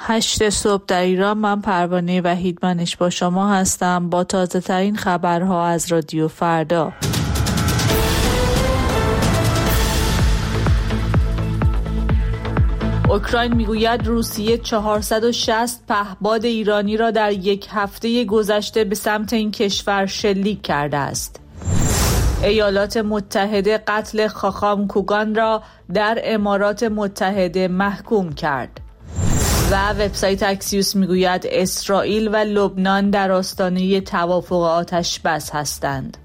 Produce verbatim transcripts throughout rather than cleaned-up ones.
هشت صبح در ایران. من پروانه وحیدمنش با شما هستم با تازه ترین خبرها از رادیو فردا. اوکراین میگوید روسیه چهارصد و شصت پهپاد ایرانی را در یک هفته گذشته به سمت این کشور شلیک کرده است. ایالات متحده قتل خاخام کوگان را در امارات متحده محکوم کرد. و وبسایت اکسیوس میگوید اسرائیل و لبنان در آستانه توافق آتش بس هستند.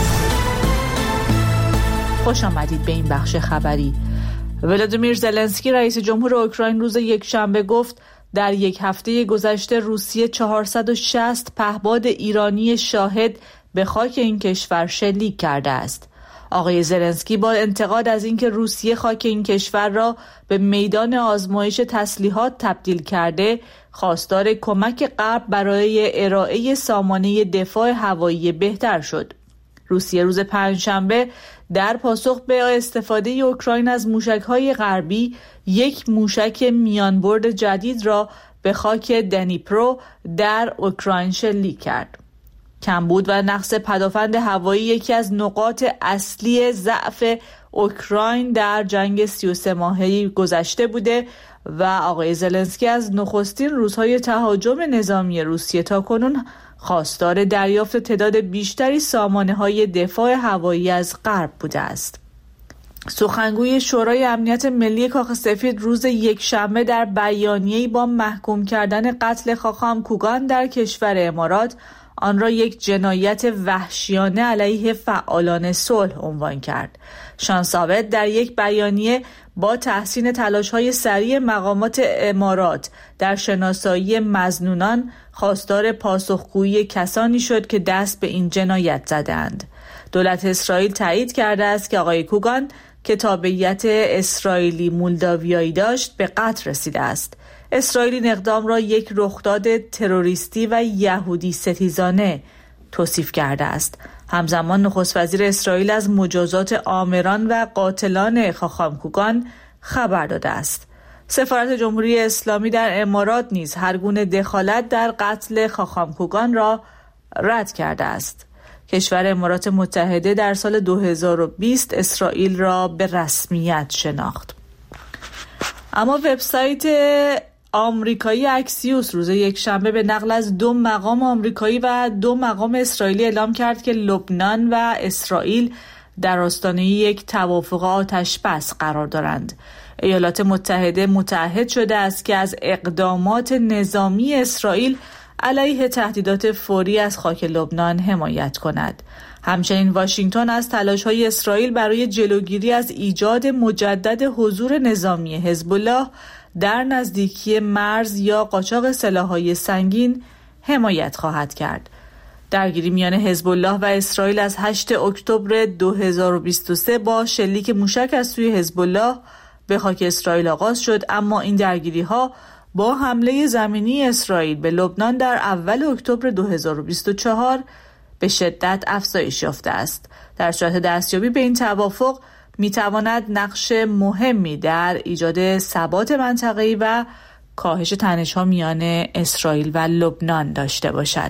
خوش آمدید به این بخش خبری. ولادیمیر زلنسکی رئیس جمهور اوکراین روز یکشنبه گفت در یک هفته گذشته روسیه چهارصد و شصت پهپاد ایرانی شاهد به خاک این کشور شلیک کرده است. آقای زلنسکی با انتقاد از اینکه روسیه خاک این کشور را به میدان آزمایش تسلیحات تبدیل کرده، خواستار کمک غرب برای ارائه سامانه دفاع هوایی بهتر شد. روسیه روز پنجشنبه در پاسخ به استفاده اوکراین از موشک‌های غربی یک موشک میانبرد جدید را به خاک دنیپرو در اوکراین شلیک کرد. کمبود و نقص پدافند هوایی یکی از نقاط اصلی ضعف اوکراین در جنگ سی و سه ماهه گذشته بوده و آقای زلنسکی از نخستین روزهای تهاجم نظامی روسیه تا کنون خواستار دریافت تعداد بیشتری سامانه‌های دفاع هوایی از غرب بوده است. سخنگوی شورای امنیت ملی کاخ سفید روز یکشنبه در بیانیه‌ای با محکوم کردن قتل خاخام کوگان در کشور امارات آن را یک جنایت وحشیانه علیه فعالان صلح عنوان کرد. شانساوت در یک بیانیه با تحسین تلاش‌های سریع مقامات امارات در شناسایی مظنونان خواستار پاسخگویی کسانی شد که دست به این جنایت زدند. دولت اسرائیل تایید کرده است که آقای کوگان که تابعیت اسرائیلی مولداویایی داشت به قتل رسیده است. اسرائیل این اقدام را یک رخداد تروریستی و یهودی ستیزانه توصیف کرده است. همزمان نخست وزیر اسرائیل از مجازات آمران و قاتلان خاخام کوگان خبر داده است. سفارت جمهوری اسلامی در امارات نیز هر گونه دخالت در قتل خاخام کوگان را رد کرده است. کشور امارات متحده در سال دو هزار و بیست اسرائیل را به رسمیت شناخت. اما وبسایت آمریکایی اکسیوس روز یکشنبه به نقل از دو مقام آمریکایی و دو مقام اسرائیلی اعلام کرد که لبنان و اسرائیل در آستانه یک توافق آتش بس قرار دارند. ایالات متحده متعهد شده است که از اقدامات نظامی اسرائیل علیه تهدیدات فوری از خاک لبنان حمایت کند. همچنین واشنگتن از تلاش‌های اسرائیل برای جلوگیری از ایجاد مجدد حضور نظامی حزب الله در نزدیکی مرز یا قاچاق سلاح‌های سنگین حمایت خواهد کرد. درگیری میان حزب الله و اسرائیل از هشتم اکتبر دو هزار و بیست و سه با شلیک موشک از سوی حزب الله به خاک اسرائیل آغاز شد، اما این درگیری‌ها با حمله زمینی اسرائیل به لبنان در اول اکتبر دو هزار و بیست و چهار به شدت افزایش یافته است. در صورت دستیابی به این توافق میتواند نقش مهمی در ایجاد ثبات منطقه‌ای و کاهش تنش‌ها میان اسرائیل و لبنان داشته باشد.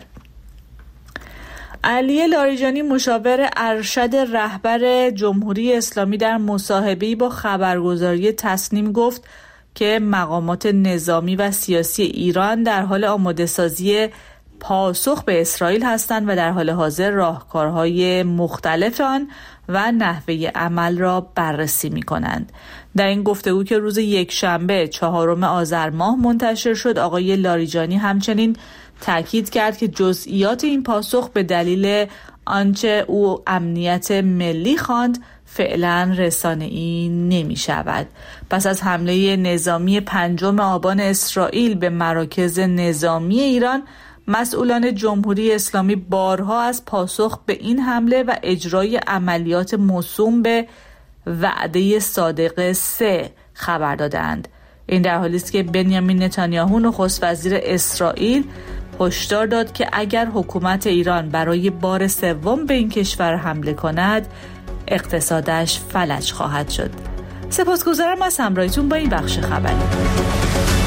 علی لاریجانی مشاور ارشد رهبر جمهوری اسلامی در مصاحبه‌ای با خبرگزاری تسنیم گفت که مقامات نظامی و سیاسی ایران در حال آماده‌سازی پاسخ به اسرائیل هستند و در حال حاضر راهکارهای مختلف آن و نحوه عمل را بررسی می‌کنند. در این گفتگو که روز یکشنبه چهارم آذر ماه منتشر شد، آقای لاریجانی همچنین تاکید کرد که جزئیات این پاسخ به دلیل آنچه او امنیت ملی خواند فعلا رسانه‌ای نمی شود. پس از حمله نظامی پنجم آبان اسرائیل به مراکز نظامی ایران، مسئولان جمهوری اسلامی بارها از پاسخ به این حمله و اجرای عملیات موسوم به وعده صادق سه خبر دادند. این در حالی است که بنیامین نتانیاهو نخست وزیر اسرائیل هشدار داد که اگر حکومت ایران برای بار سوم به این کشور حمله کند، اقتصادش فلج خواهد شد. سپاسگزارم از همراهیتون با این بخش خبری.